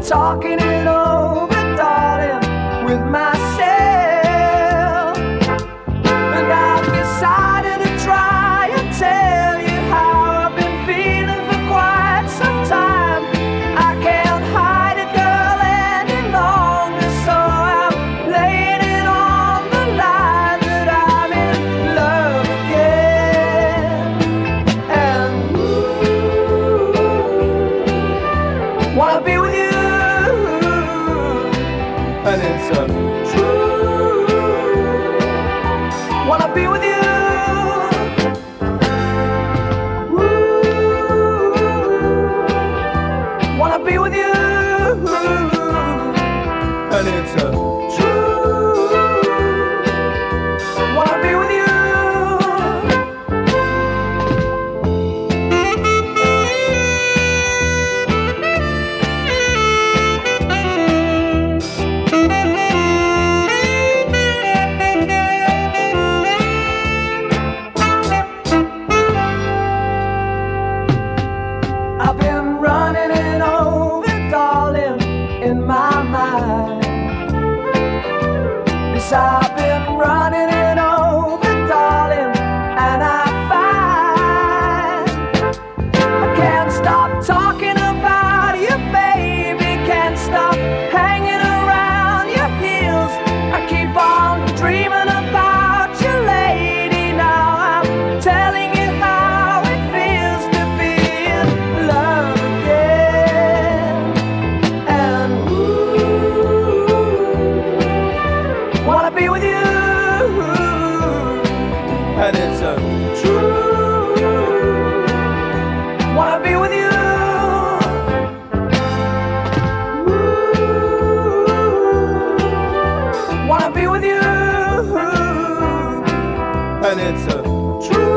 talking it over, darling, with myself. And I've decided to try and tell you how I've been feeling for quite some time. I can't hide it, girl, any longer, so I'm laying it on the line that I'm in love again. And wanna be with you. And it's true. Wanna be with you. Wanna be with you. And it's true. Wanna be with you. I've been running it over, darling, in my mind. Yes, I've been running it over, darling, and I find I can't stop talking about you, baby. Can't stop hanging around your heels. I keep on dreaming about you, lady. Now I'm telling you how it feels to be in love again. And wanna be with you. And it's true. Wanna be with you. Wanna be with you. And it's true.